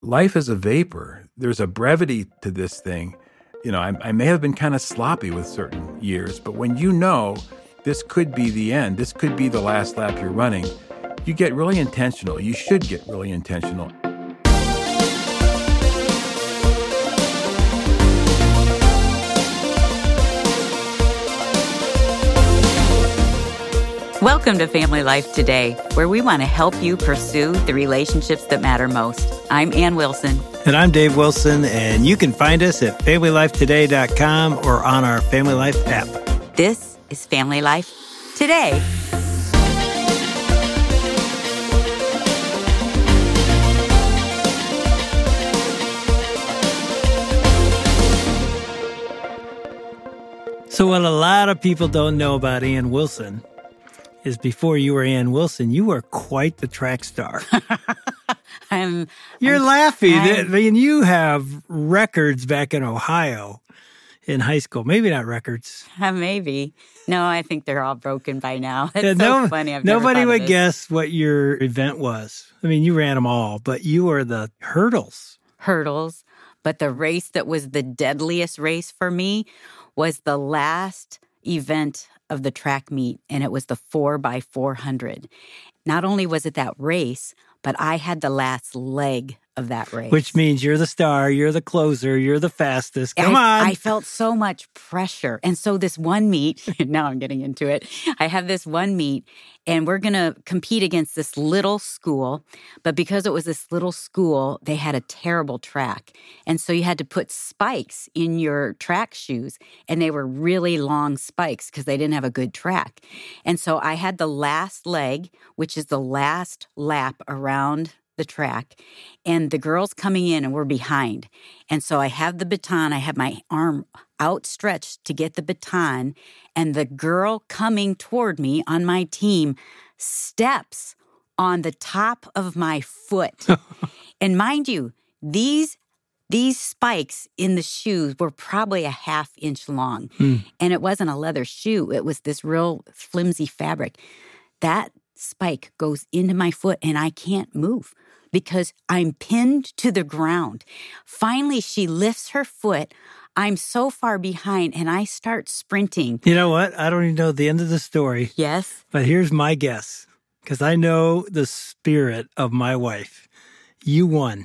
life is a vapor. There's a brevity to this thing. I may have been kind of sloppy with certain years, but when you know this could be the end, this could be the last lap you're running, you get really intentional. You should get really intentional. Welcome to Family Life Today, where we want to help you pursue the relationships that matter most. I'm Ann Wilson. And I'm Dave Wilson, and you can find us at FamilyLifeToday.com or on our Family Life app. This is Family Life Today. So what a lot of people don't know about Ann Wilson is before you were Ann Wilson, you were quite the track star. You're laughing. I mean, you have records back in Ohio in high school. Maybe not records. Maybe. No, I think they're all broken by now. It's so funny. Nobody would guess what your event was. I mean, you ran them all, but you were the hurdles. Hurdles. But the race that was the deadliest race for me was the last event of the track meet, and it was the 4x400. Not only was it that race, but I had the last leg of that race. Which means you're the star, you're the closer, you're the fastest. Come on. I felt so much pressure. And so this one meet, now I'm getting into it. I have this one meet, and we're going to compete against this little school. But because it was this little school, they had a terrible track. And so you had to put spikes in your track shoes. And they were really long spikes because they didn't have a good track. And so I had the last leg, which is the last lap around the track, and the girls coming in and we're behind. And so I have the baton, I have my arm outstretched to get the baton, and the girl coming toward me on my team steps on the top of my foot. And mind you, these spikes in the shoes were probably a half-inch long. And it wasn't a leather shoe. It was this real flimsy fabric. That spike goes into my foot and I can't move because I'm pinned to the ground. Finally, she lifts her foot. I'm so far behind and I start sprinting. You know what? I don't even know the end of the story. Yes. But here's my guess, because I know the spirit of my wife. You won.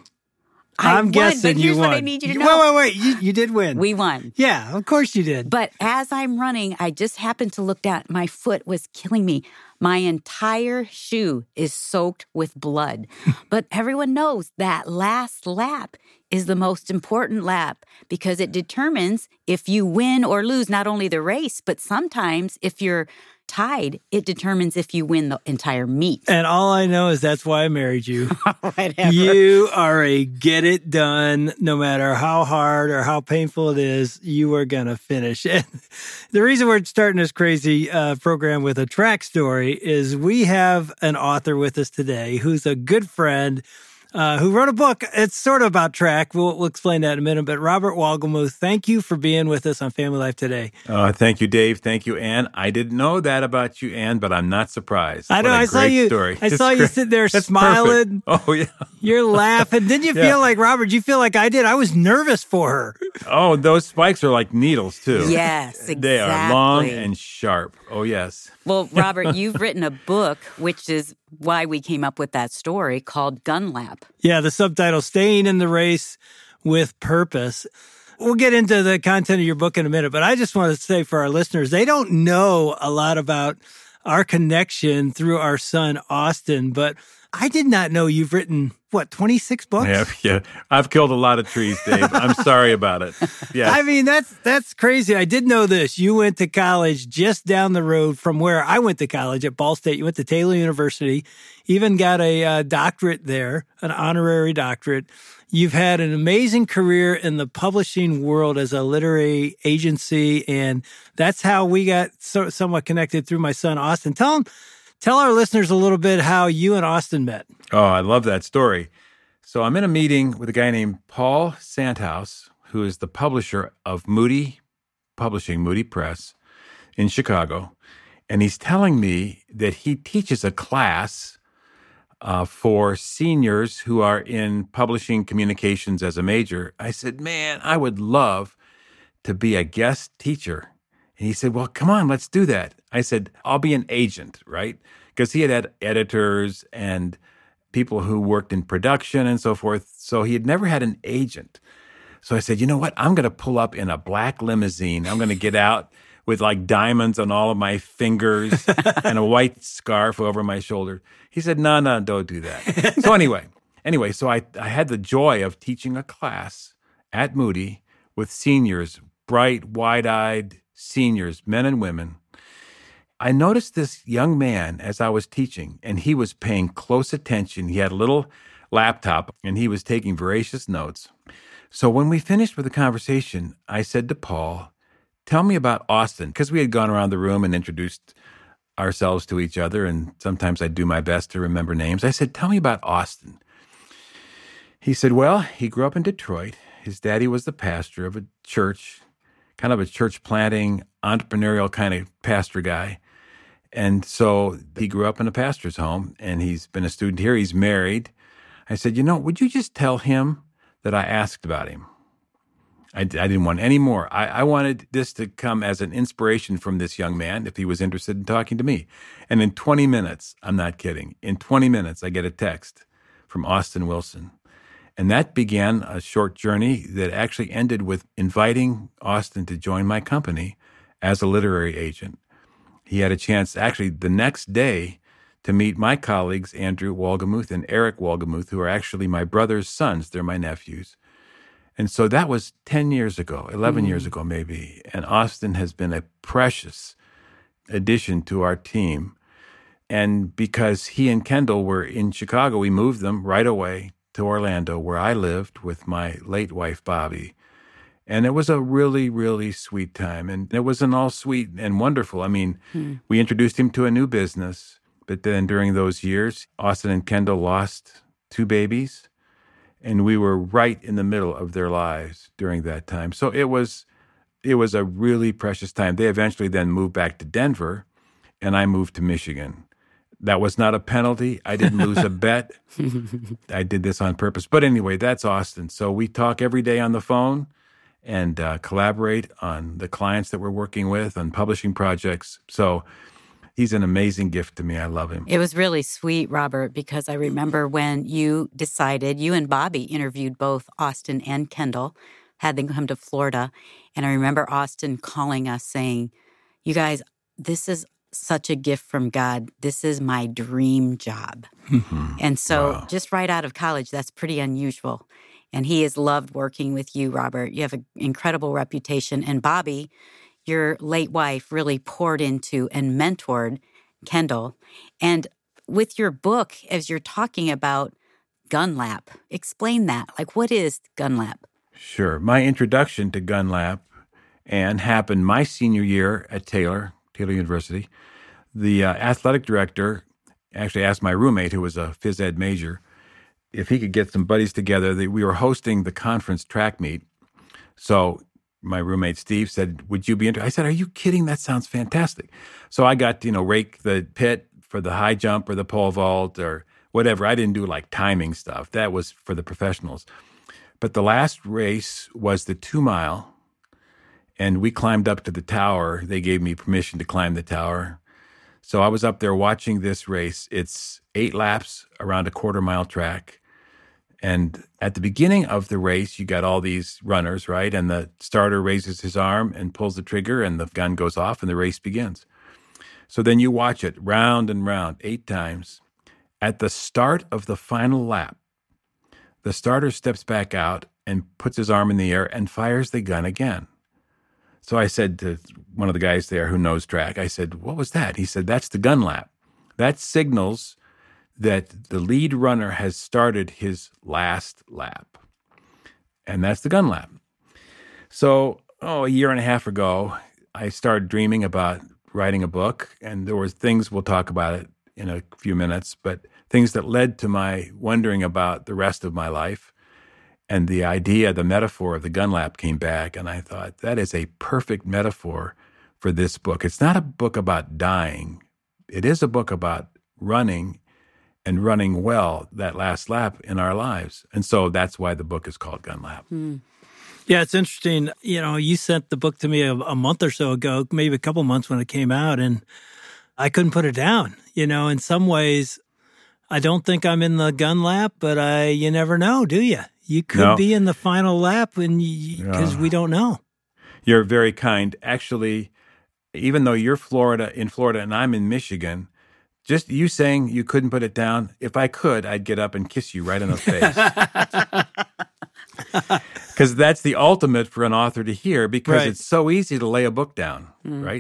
I'm guessing you won. What I need you to know. Wait. You did win. We won. Yeah, of course you did. But as I'm running, I just happened to look down. My foot was killing me. My entire shoe is soaked with blood. But everyone knows that last lap is the most important lap because it determines if you win or lose not only the race, but sometimes if you're tied, it determines if you win the entire meet. And all I know is that's why I married you. Whatever. You are a get it done, no matter how hard or how painful it is, you are going to finish. And the reason we're starting this crazy program with a track story is we have an author with us today who's a good friend who wrote a book. It's sort of about track. We'll explain that in a minute. But Robert Wohlgemuth, thank you for being with us on Family Life Today. Thank you, Dave. Thank you, Ann. I didn't know that about you, Ann, but I'm not surprised. I know. I saw you. Story. I saw you sit there That's smiling. Perfect. Oh, yeah. You're laughing. Didn't you feel like, Robert, did you feel like I did? I was nervous for her. Oh, those spikes are like needles, too. Yes, exactly. They are long and sharp. Oh, yes. Well, Robert, you've written a book, which is why we came up with that story, called Gun Lap. Yeah, the subtitle, Staying in the Race with Purpose. We'll get into the content of your book in a minute, but I just want to say for our listeners, they don't know a lot about our connection through our son, Austin, but I did not know you've written, 26 books? Yeah. I've killed a lot of trees, Dave. I'm sorry about it. Yeah. I mean, that's crazy. I did know this. You went to college just down the road from where I went to college at Ball State. You went to Taylor University, even got a doctorate there, an honorary doctorate. You've had an amazing career in the publishing world as a literary agency, and that's how we got somewhat connected through my son, Austin. Tell our listeners a little bit how you and Austin met. Oh, I love that story. So I'm in a meeting with a guy named Paul Sandhouse, who is the publisher of Moody Publishing, Moody Press in Chicago. And he's telling me that he teaches a class for seniors who are in publishing communications as a major. I said, man, I would love to be a guest teacher. And he said, well, come on, let's do that. I said, I'll be an agent, right? Because he had editors and people who worked in production and so forth. So he had never had an agent. So I said, you know what? I'm going to pull up in a black limousine. I'm going to get out with like diamonds on all of my fingers and a white scarf over my shoulder. He said, no, don't do that. So anyway, so I had the joy of teaching a class at Moody with seniors, bright, wide-eyed seniors, men and women. I noticed this young man as I was teaching, and he was paying close attention. He had a little laptop, and he was taking voracious notes. So when we finished with the conversation, I said to Paul, tell me about Austin, because we had gone around the room and introduced ourselves to each other, and sometimes I do my best to remember names. I said, tell me about Austin. He said, well, he grew up in Detroit. His daddy was the pastor of a church, kind of a church planting, entrepreneurial kind of pastor guy. And so he grew up in a pastor's home, and he's been a student here. He's married. I said, would you just tell him that I asked about him? I didn't want any more. I wanted this to come as an inspiration from this young man if he was interested in talking to me. And in 20 minutes, I'm not kidding, in 20 minutes, I get a text from Austin Wilson. And that began a short journey that actually ended with inviting Austin to join my company as a literary agent. He had a chance, actually, the next day to meet my colleagues, Andrew Wolgemuth and Eric Wolgemuth, who are actually my brother's sons. They're my nephews. And so that was 10 years ago, 11 years ago maybe. And Austin has been a precious addition to our team. And because he and Kendall were in Chicago, we moved them right away to Orlando, where I lived with my late wife, Bobby. And it was a really, really sweet time. And it wasn't all sweet and wonderful. I mean, we introduced him to a new business. But then during those years, Austin and Kendall lost 2 babies. And we were right in the middle of their lives during that time. So it was a really precious time. They eventually then moved back to Denver, and I moved to Michigan. That was not a penalty. I didn't lose a bet. I did this on purpose. But anyway, that's Austin. So we talk every day on the phone and collaborate on the clients that we're working with, on publishing projects. So he's an amazing gift to me. I love him. It was really sweet, Robert, because I remember when you and Bobby interviewed both Austin and Kendall, had them come to Florida. And I remember Austin calling us saying, you guys, this is such a gift from God. This is my dream job. And so just right out of college, that's pretty unusual. And he has loved working with you, Robert. You have an incredible reputation. And Bobby, your late wife, really poured into and mentored Kendall. And with your book, as you're talking about Gunlap, explain that. Like, what is Gunlap? Sure. My introduction to Gunlap, Anne, happened my senior year at Taylor University. The athletic director actually asked my roommate, who was a phys ed major, if he could get some buddies together. We were hosting the conference track meet. So my roommate, Steve, said, would you be interested? I said, are you kidding? That sounds fantastic. So I got to, rake the pit for the high jump or the pole vault or whatever. I didn't do like timing stuff. That was for the professionals. But the last race was the 2-mile, and we climbed up to the tower. They gave me permission to climb the tower. So I was up there watching this race. It's 8 laps around a 1/4-mile track. And at the beginning of the race, you got all these runners, right? And the starter raises his arm and pulls the trigger, and the gun goes off, and the race begins. So then you watch it round and round 8 times. At the start of the final lap, the starter steps back out and puts his arm in the air and fires the gun again. So I said to one of the guys there who knows track, I said, what was that? He said, that's the gun lap. That signals that the lead runner has started his last lap. And that's the gun lap. So, a year and a half ago, I started dreaming about writing a book. And there were things, we'll talk about it in a few minutes, but things that led to my wondering about the rest of my life. And the idea, the metaphor of the gun lap came back, and I thought, that is a perfect metaphor for this book. It's not a book about dying. It is a book about running and running well that last lap in our lives. And so that's why the book is called Gun Lap. Yeah, it's interesting. You sent the book to me a month or so ago, maybe a couple months when it came out, and I couldn't put it down. In some ways, I don't think I'm in the gun lap, but you never know, do you? You could be in the final lap because we don't know. You're very kind. Actually, even though you're in Florida and I'm in Michigan, just you saying you couldn't put it down, if I could, I'd get up and kiss you right in the face. Because that's the ultimate for an author to hear, because it's so easy to lay a book down, right?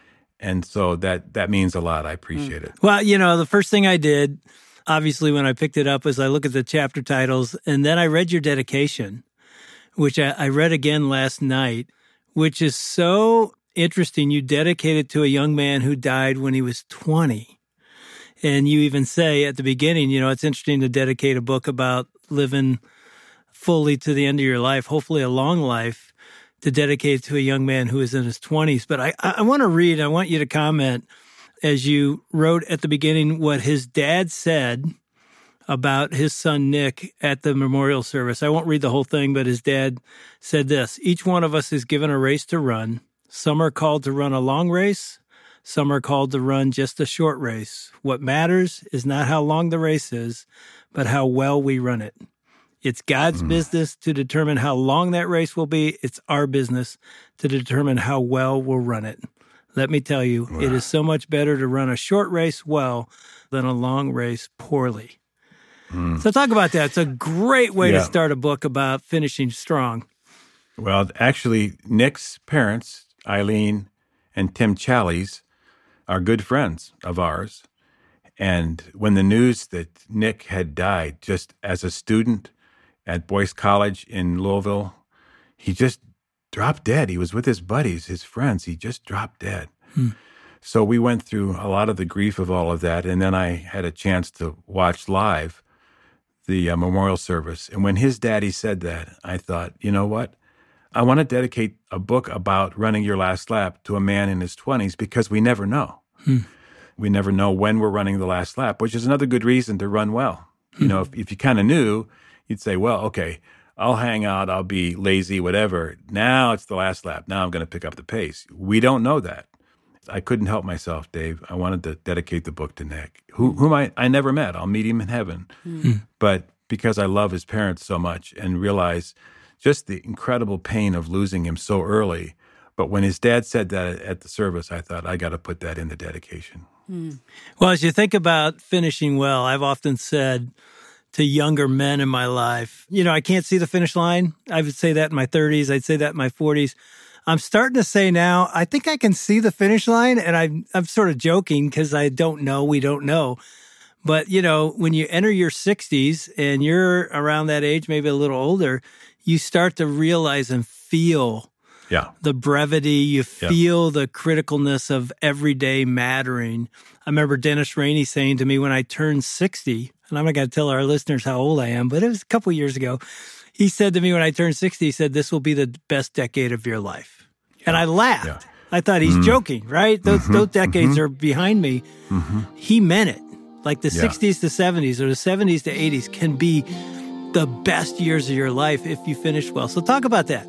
And so that means a lot. I appreciate it. Well, the first thing I did, obviously, when I picked it up, was I look at the chapter titles, and then I read your dedication, which I read again last night, which is so interesting. You dedicated to a young man who died when he was 20. And you even say at the beginning, it's interesting to dedicate a book about living fully to the end of your life, hopefully a long life, to dedicate to a young man who is in his 20s. But I want you to comment, as you wrote at the beginning, what his dad said about his son Nick at the memorial service. I won't read the whole thing, but his dad said this: each one of us is given a race to run. Some are called to run a long race. Some are called to run just a short race. What matters is not how long the race is, but how well we run it. It's God's business to determine how long that race will be. It's our business to determine how well we'll run it. Let me tell you, it is so much better to run a short race well than a long race poorly. So talk about that. It's a great way to start a book about finishing strong. Well, actually, Nick's parents, Eileen and Tim Challies, are good friends of ours. And when the news that Nick had died just as a student at Boyce College in Louisville, he just dropped dead. He was with his buddies, his friends. He just dropped dead. So we went through a lot of the grief of all of that. And then I had a chance to watch live the memorial service. And when his daddy said that, I thought, you know what? I want to dedicate a book about running your last lap to a man in his 20s, because we never know. We never know when we're running the last lap, which is another good reason to run well. If you kind of knew, you'd say, well, okay, I'll hang out, I'll be lazy, whatever. Now it's the last lap. Now I'm going to pick up the pace. We don't know that. I couldn't help myself, Dave. I wanted to dedicate the book to Nick, whom I never met. I'll meet him in heaven. But because I love his parents so much and realize just the incredible pain of losing him so early. But when his dad said that at the service, I thought, I got to put that in the dedication. Well, as you think about finishing well, I've often said to younger men in my life, I can't see the finish line. I would say that in my 30s. I'd say that in my 40s. I'm starting to say now, I think I can see the finish line, and I'm sort of joking because I don't know. We don't know. But, when you enter your 60s and you're around that age, maybe a little older, you start to realize and feel the brevity. You feel the criticalness of everyday mattering. I remember Dennis Rainey saying to me when I turned 60, and I'm not going to tell our listeners how old I am, but it was a couple years ago. He said to me when I turned 60, he said, this will be the best decade of your life. And I laughed. I thought he's joking, right? Those decades are behind me. He meant it. Like the 60s to 70s or the 70s to 80s can be the best years of your life if you finish well. So talk about that.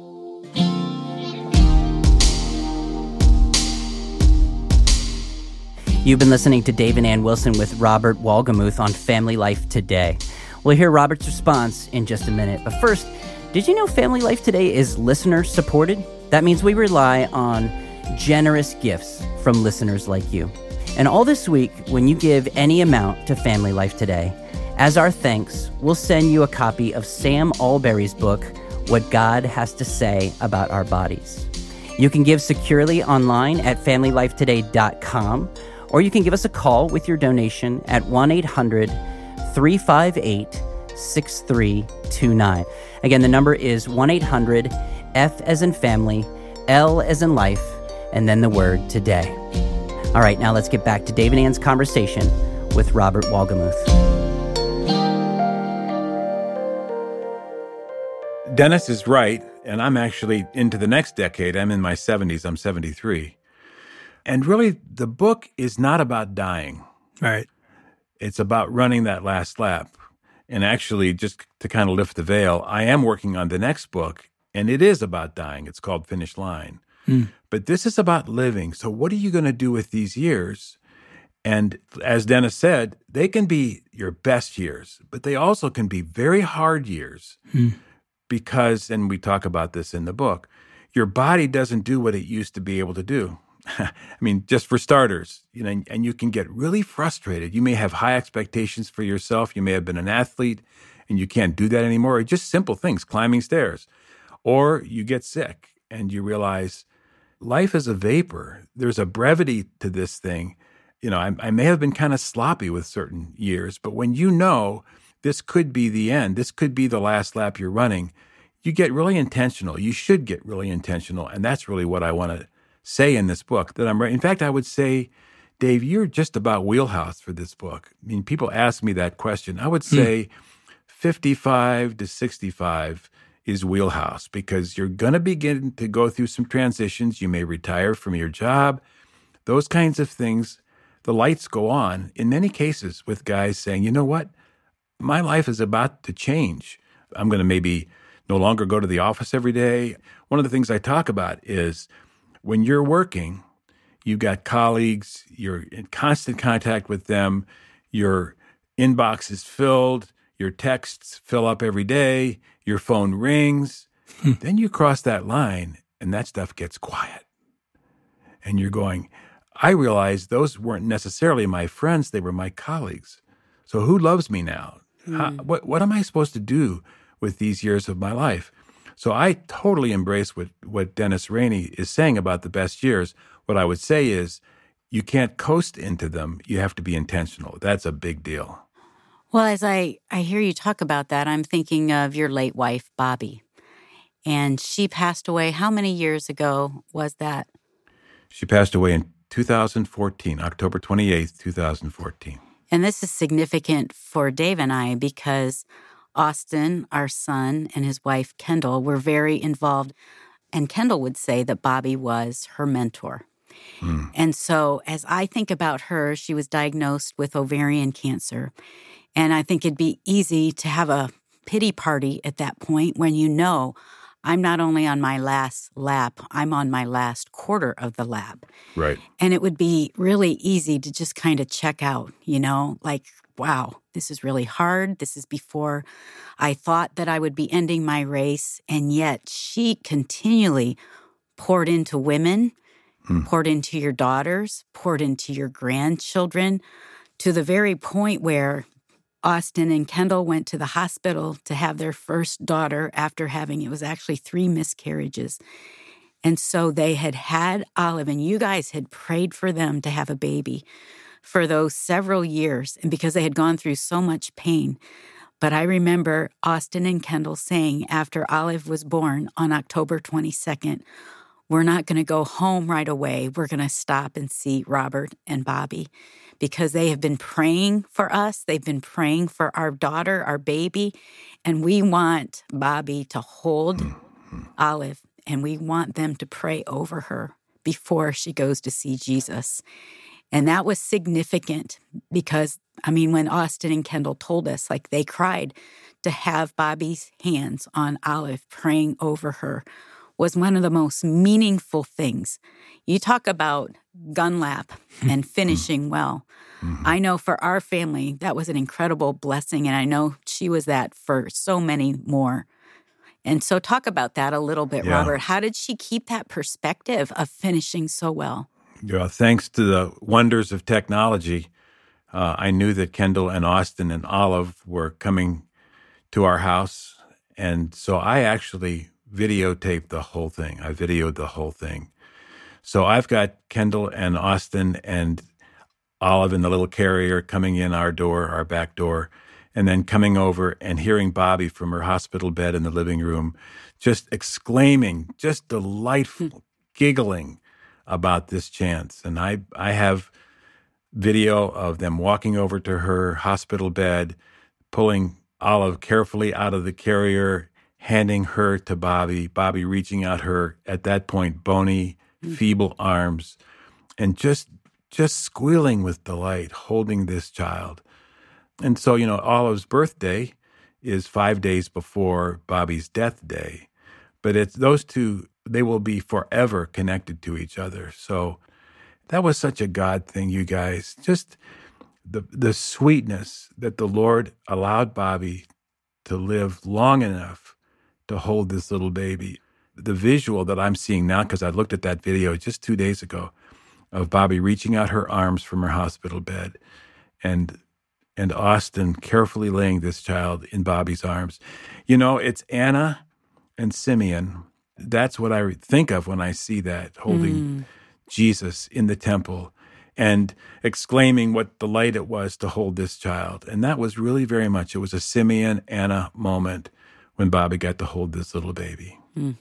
You've been listening to Dave and Ann Wilson with Robert Wolgemuth on Family Life Today. We'll hear Robert's response in just a minute. But first, did you know Family Life Today is listener-supported? That means we rely on generous gifts from listeners like you. And all this week, when you give any amount to Family Life Today, as our thanks, we'll send you a copy of Sam Allberry's book, What God Has to Say About Our Bodies. You can give securely online at FamilyLifeToday.com, or you can give us a call with your donation at 1-800-358-6329. Again, the number is 1-800-F as in family, L as in life, and then the word today. All right, now let's get back to Dave and Ann's conversation with Robert Wolgemuth. Dennis is right, and I'm actually into the next decade. I'm in my 70s. I'm 73. And really, the book is not about dying. Right. It's about running that last lap. And actually, just to kind of lift the veil, I am working on the next book, and it is about dying. It's called Finish Line. But this is about living. So what are you going to do with these years? And as Dennis said, they can be your best years, but they also can be very hard years because, and we talk about this in the book, your body doesn't do what it used to be able to do. I mean, just for starters, and you can get really frustrated. You may have high expectations for yourself. You may have been an athlete and you can't do that anymore, or just simple things, climbing stairs. Or you get sick and you realize life is a vapor. There's a brevity to this thing. I may have been kind of sloppy with certain years, but when you know this could be the end, this could be the last lap you're running, you get really intentional. You should get really intentional. And that's really what I want to say in this book that I'm right. In fact, I would say, Dave, you're just about wheelhouse for this book. I mean, people ask me that question. I would say 55 to 65 is wheelhouse because you're going to begin to go through some transitions. You may retire from your job, those kinds of things. The lights go on in many cases with guys saying, you know what? My life is about to change. I'm going to maybe no longer go to the office every day. One of the things I talk about is when you're working, you've got colleagues, you're in constant contact with them, your inbox is filled, your texts fill up every day, your phone rings. Then you cross that line and that stuff gets quiet. And you're going, I realized those weren't necessarily my friends, they were my colleagues. So who loves me now? What am I supposed to do with these years of my life? So I totally embrace what Dennis Rainey is saying about the best years. What I would say is you can't coast into them. You have to be intentional. That's a big deal. Well, as I hear you talk about that, I'm thinking of your late wife, Bobby. And she passed away. How many years ago was that? She passed away in 2014, October 28th, 2014. And this is significant for Dave and I because Austin, our son, and his wife, Kendall, were very involved. And Kendall would say that Bobby was her mentor. And so as I think about her, she was diagnosed with ovarian cancer. And I think it'd be easy to have a pity party at that point when you know I'm not only on my last lap, I'm on my last quarter of the lap. Right. And it would be really easy to just kind of check out, like, wow, this is really hard. This is before I thought that I would be ending my race. And yet she continually poured into women, poured into your daughters, poured into your grandchildren, to the very point where Austin and Kendall went to the hospital to have their first daughter after having, it was actually 3 miscarriages. And so they had Olive, and you guys had prayed for them to have a baby for those several years, and because they had gone through so much pain. But I remember Austin and Kendall saying after Olive was born on October 22nd, we're not going to go home right away. We're going to stop and see Robert and Bobby because they have been praying for us. They've been praying for our daughter, our baby, and we want Bobby to hold Olive, and we want them to pray over her before she goes to see Jesus. And that was significant because, when Austin and Kendall told us, they cried to have Bobby's hands on Olive praying over her was one of the most meaningful things. You talk about gun lap and finishing well. I know for our family, that was an incredible blessing, and I know she was that for so many more. And so talk about that a little bit, Robert. How did she keep that perspective of finishing so well? Yeah, thanks to the wonders of technology, I knew that Kendall and Austin and Olive were coming to our house, and so I actually videotaped the whole thing. I videoed the whole thing. So I've got Kendall and Austin and Olive in the little carrier coming in our door, our back door, and then coming over and hearing Bobby from her hospital bed in the living room just exclaiming, just delightful, giggling about this chance. And I have video of them walking over to her hospital bed, pulling Olive carefully out of the carrier, handing her to Bobby, Bobby reaching out her, at that point, bony, feeble arms, and just squealing with delight, holding this child. And so, Olive's birthday is 5 days before Bobby's death day. But it's those two, they will be forever connected to each other. So that was such a God thing, you guys. Just the sweetness that the Lord allowed Bobby to live long enough to hold this little baby. The visual that I'm seeing now, because I looked at that video just 2 days ago, of Bobby reaching out her arms from her hospital bed and Austin carefully laying this child in Bobby's arms. It's Anna and Simeon. That's what I think of when I see that, holding Jesus in the temple and exclaiming what delight it was to hold this child. And that was really very much, it was a Simeon, Anna moment when Bobby got to hold this little baby.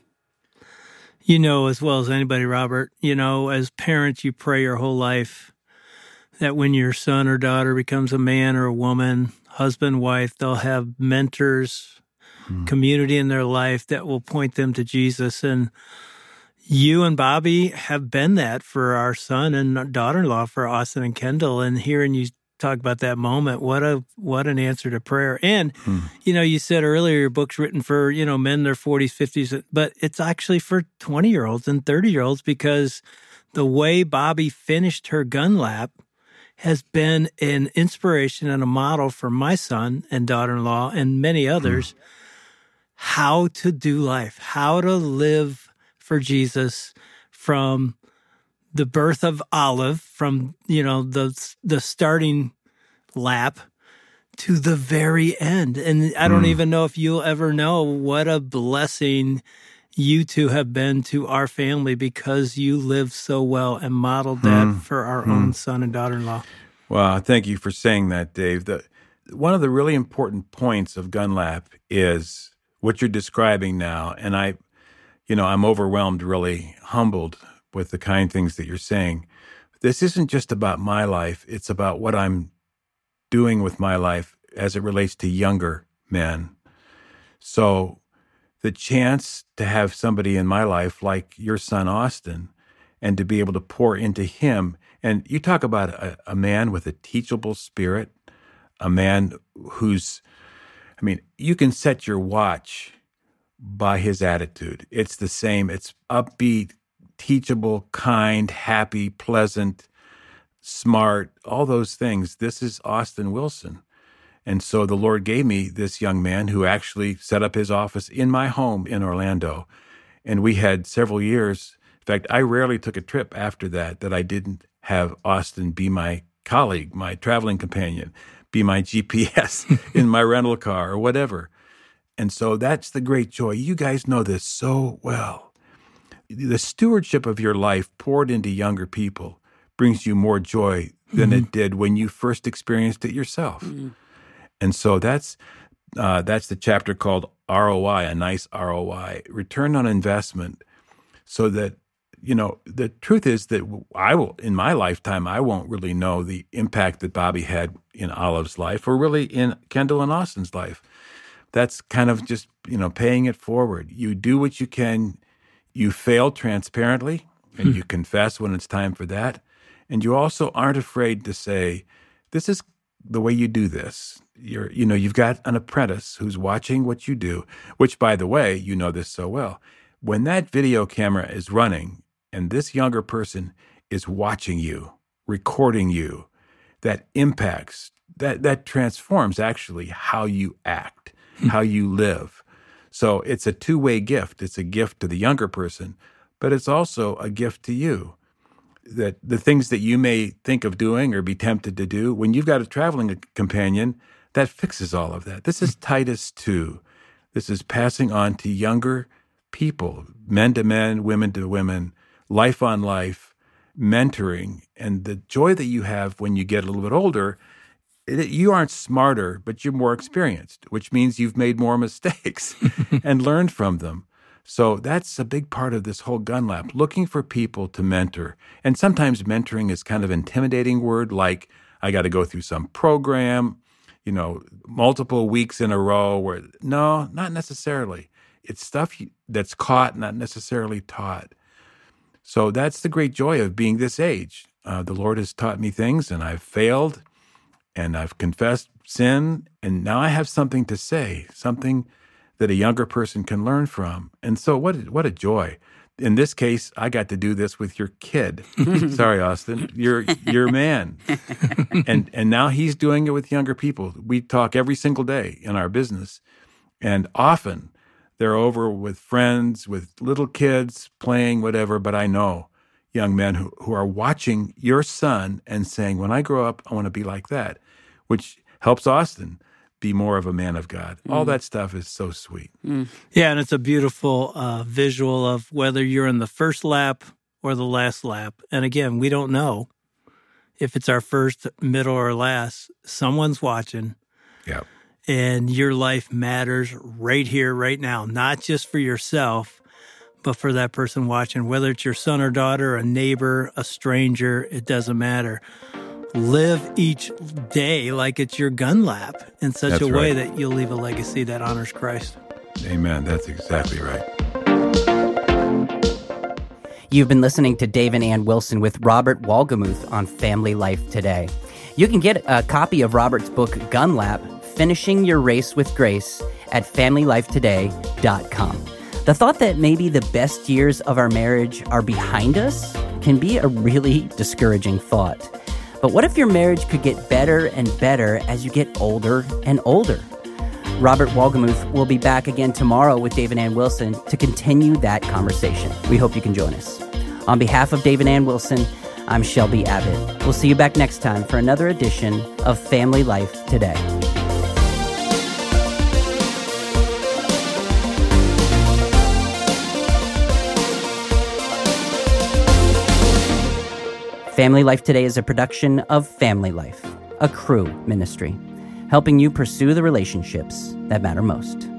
You know as well as anybody, Robert, as parents, you pray your whole life that when your son or daughter becomes a man or a woman, husband, wife, they'll have mentors, community in their life that will point them to Jesus. And you and Bobby have been that for our son and daughter-in-law, for Austin and Kendall. And hearing you talk about that moment, what an answer to prayer. And, you said earlier your book's written for, men in their 40s, 50s, but it's actually for 20-year-olds and 30-year-olds, because the way Bobby finished her gun lap has been an inspiration and a model for my son and daughter-in-law and many others, how to do life, how to live for Jesus from the birth of Olive, from, the starting lap to the very end. And I don't even know if you'll ever know what a blessing you two have been to our family, because you lived so well and modeled that for our own son and daughter-in-law. Well, thank you for saying that, Dave. One of the really important points of Gun Lap is what you're describing now. And I'm overwhelmed, really humbled with the kind things that you're saying. This isn't just about my life. It's about what I'm doing with my life as it relates to younger men. So the chance to have somebody in my life like your son, Austin, and to be able to pour into him. And you talk about a man with a teachable spirit, a man who's, you can set your watch by his attitude. It's the same. It's upbeat, teachable, kind, happy, pleasant, smart, all those things. This is Austin Wilson. And so the Lord gave me this young man who actually set up his office in my home in Orlando. And we had several years. In fact, I rarely took a trip after that I didn't have Austin be my colleague, my traveling companion, be my GPS in my rental car or whatever. And so that's the great joy. You guys know this so well. The stewardship of your life poured into younger people brings you more joy than it did when you first experienced it yourself. And so that's the chapter called ROI, a nice ROI, return on investment, so that, the truth is that in my lifetime, I won't really know the impact that Bobby had in Olive's life or really in Kendall and Austin's life. That's kind of just, paying it forward. You do what you can. You fail transparently, and you confess when it's time for that. And you also aren't afraid to say, this is the way you do this. You've got an apprentice who's watching what you do, which, by the way, you know this so well. When that video camera is running and this younger person is watching you, recording you, that impacts, that transforms actually how you act, how you live. So it's a two-way gift. It's a gift to the younger person, but it's also a gift to you. That the things that you may think of doing or be tempted to do, when you've got a traveling companion, that fixes all of that. This is Titus 2. This is passing on to younger people, men to men, women to women, life on life, mentoring. And the joy that you have when you get a little bit older, you aren't smarter, but you're more experienced, which means you've made more mistakes and learned from them. So that's a big part of this whole Gun Lap, looking for people to mentor. And sometimes mentoring is kind of an intimidating word, like I got to go through some program, multiple weeks in a row where, no, not necessarily. It's stuff that's caught, not necessarily taught. So that's the great joy of being this age. The Lord has taught me things, and I've failed, and I've confessed sin, and now I have something to say, something that a younger person can learn from. And so what a joy. In this case, I got to do this with your kid. Sorry, Austin, your man. And now he's doing it with younger people. We talk every single day in our business, and often they're over with friends, with little kids playing whatever, but I know young men who are watching your son and saying, when I grow up, I want to be like that, which helps Austin be more of a man of God. All that stuff is so sweet. Yeah, and it's a beautiful visual of whether you're in the first lap or the last lap. And again, we don't know if it's our first, middle, or last. Someone's watching. Yeah. And your life matters right here, right now, not just for yourself, but for that person watching, whether it's your son or daughter, a neighbor, a stranger, it doesn't matter. Live each day like it's your gun lap in such a way that you'll leave a legacy that honors Christ. Amen. That's exactly right. You've been listening to Dave and Ann Wilson with Robert Wolgemuth on Family Life Today. You can get a copy of Robert's book, Gun Lap, Finishing Your Race with Grace, at FamilyLifeToday.com. The thought that maybe the best years of our marriage are behind us can be a really discouraging thought. But what if your marriage could get better and better as you get older and older? Robert Wolgemuth will be back again tomorrow with Dave and Ann Wilson to continue that conversation. We hope you can join us. On behalf of Dave and Ann Wilson, I'm Shelby Abbott. We'll see you back next time for another edition of Family Life Today. Family Life Today is a production of Family Life, a Cru ministry, helping you pursue the relationships that matter most.